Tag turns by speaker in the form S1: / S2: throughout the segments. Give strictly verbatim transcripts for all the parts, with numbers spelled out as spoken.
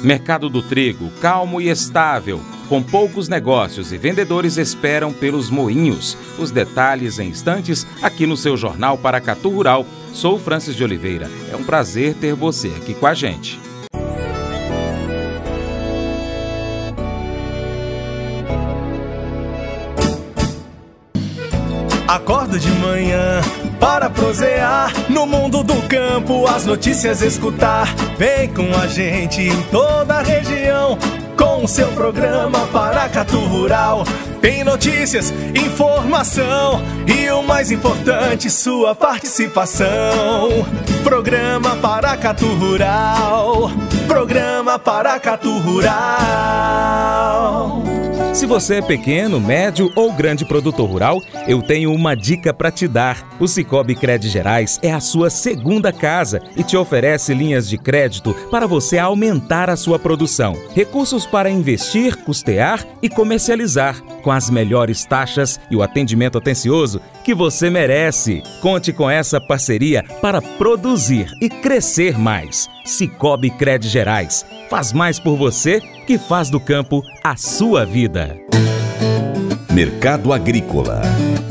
S1: Mercado do trigo, calmo e estável, com poucos negócios e vendedores esperam pelos moinhos. Os detalhes em instantes aqui no seu Jornal Paracatu Rural. Sou Francis de Oliveira. É um prazer ter você aqui com a gente.
S2: Acordo de manhã para prosear no mundo do campo, as notícias escutar. Vem com a gente em toda a região com o seu programa Paracatu Rural. Tem notícias, informação e o mais importante, sua participação. Programa Paracatu Rural. Programa Paracatu Rural.
S1: Se você é pequeno, médio ou grande produtor rural, eu tenho uma dica para te dar. O Sicoob Cred Gerais é a sua segunda casa e te oferece linhas de crédito para você aumentar a sua produção. Recursos para investir, custear e comercializar, com as melhores taxas e o atendimento atencioso que você merece. Conte com essa parceria para produzir e crescer mais. Sicoob Cred Gerais. Faz mais por você que faz do campo a sua vida.
S3: Mercado Agrícola.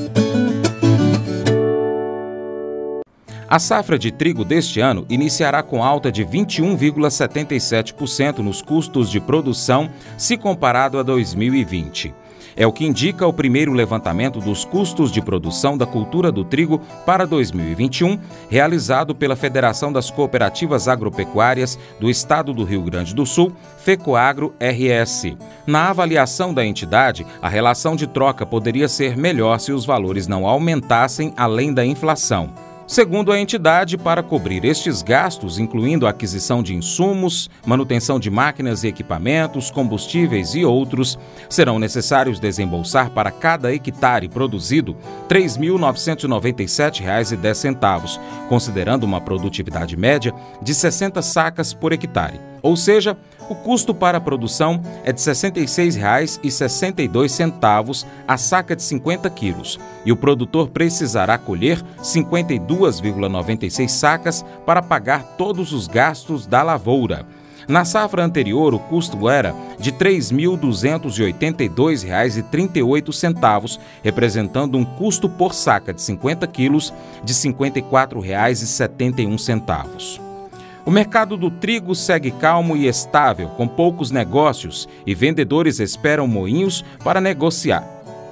S1: A safra de trigo deste ano iniciará com alta de vinte e um vírgula setenta e sete por cento nos custos de produção se comparado a dois mil e vinte. É o que indica o primeiro levantamento dos custos de produção da cultura do trigo para dois mil e vinte e um, realizado pela Federação das Cooperativas Agropecuárias do Estado do Rio Grande do Sul, FECOAGRO R S. Na avaliação da entidade, a relação de troca poderia ser melhor se os valores não aumentassem além da inflação. Segundo a entidade, para cobrir estes gastos, incluindo a aquisição de insumos, manutenção de máquinas e equipamentos, combustíveis e outros, serão necessários desembolsar para cada hectare produzido três mil novecentos e noventa e sete reais e dez centavos, considerando uma produtividade média de sessenta sacas por hectare. Ou seja, o custo para a produção é de sessenta e seis reais e sessenta e dois centavos a saca de cinquenta quilos e o produtor precisará colher cinquenta e duas vírgula noventa e seis sacas para pagar todos os gastos da lavoura. Na safra anterior, o custo era de três mil duzentos e oitenta e dois reais e trinta e oito centavos, representando um custo por saca de cinquenta quilos de cinquenta e quatro reais e setenta e um centavos. O mercado do trigo segue calmo e estável, com poucos negócios, e vendedores esperam moinhos para negociar.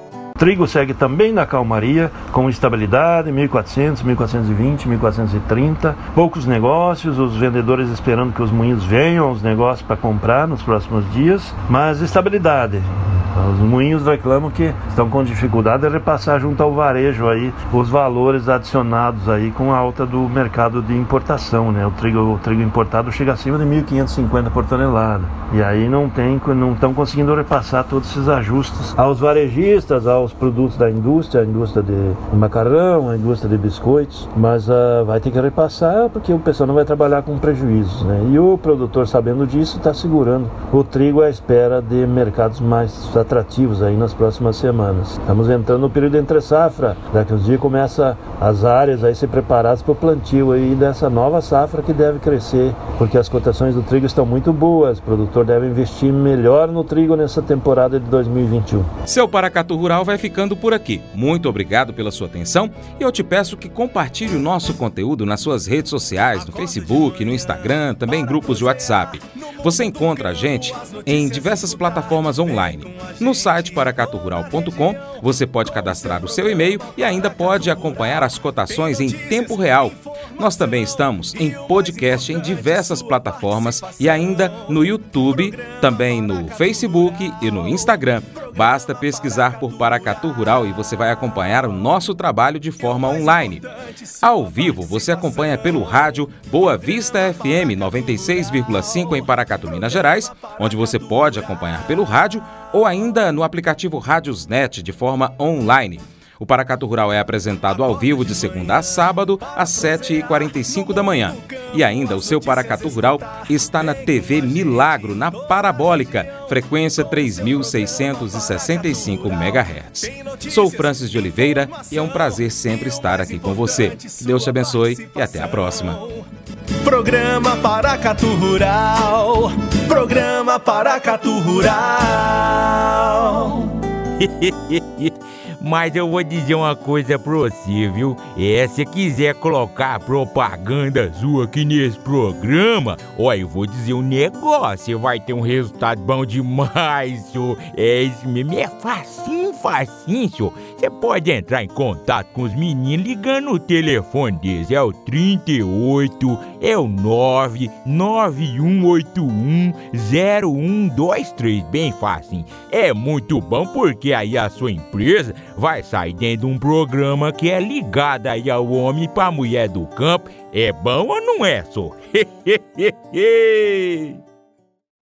S4: O trigo segue também na calmaria, com estabilidade, mil e quatrocentos, mil quatrocentos e vinte, mil quatrocentos e trinta. Poucos negócios, os vendedores esperando que os moinhos venham aos negócios para comprar nos próximos dias, mas estabilidade. Os moinhos reclamam que estão com dificuldade de repassar junto ao varejo aí os valores adicionados aí com a alta do mercado de importação, né? O trigo, o trigo importado chega acima de mil quinhentos e cinquenta por tonelada. E aí não tem, não estão conseguindo repassar todos esses ajustes aos varejistas, aos produtos da indústria, a indústria de macarrão, a indústria de biscoitos, mas uh, vai ter que repassar porque o pessoal não vai trabalhar com prejuízos, né? E o produtor, sabendo disso, está segurando o trigo à espera de mercados mais atrativos aí nas próximas semanas. Estamos entrando no período entre safra, daqui uns dias começa as áreas aí se preparadas para o plantio aí dessa nova safra que deve crescer, porque as cotações do trigo estão muito boas, o produtor deve investir melhor no trigo nessa temporada de dois mil e vinte e um.
S1: Seu Paracatu Rural vai ficando por aqui. Muito obrigado pela sua atenção e eu te peço que compartilhe o nosso conteúdo nas suas redes sociais, no Facebook, no Instagram, também em grupos de WhatsApp. Você encontra a gente em diversas plataformas online. No site paracatu rural ponto com, você pode cadastrar o seu e-mail e ainda pode acompanhar as cotações em tempo real. Nós também estamos em podcast em diversas plataformas e ainda no YouTube, também no Facebook e no Instagram. Basta pesquisar por Paracatu Rural e você vai acompanhar o nosso trabalho de forma online. Ao vivo, você acompanha pelo rádio Boa Vista F M noventa e seis vírgula cinco em Paracatu, Minas Gerais, onde você pode acompanhar pelo rádio ou ainda no aplicativo Rádiosnet de forma online. O Paracatu Rural é apresentado ao vivo de segunda a sábado, às sete e quarenta e cinco da manhã. E ainda o seu Paracatu Rural está na T V Milagro, na Parabólica, frequência três mil seiscentos e sessenta e cinco megahertz. Sou Francis de Oliveira e é um prazer sempre estar aqui com você. Deus te abençoe e até a próxima.
S2: Programa Paracatu Rural. Programa programa Paracatu Rural.
S5: Mas eu vou dizer uma coisa pra você, viu? É, se quiser colocar propaganda sua aqui nesse programa, ó, eu vou dizer um negócio, você vai ter um resultado bom demais, senhor. É isso mesmo, é facinho, facinho, senhor. Você pode entrar em contato com os meninos ligando o telefone deles, é o trinta e oito, é o nove nove um oito um zero um dois três, bem facinho. É muito bom porque aí a sua empresa vai sair dentro de um programa que é ligado aí ao homem pra mulher do campo. É bom ou não é, só?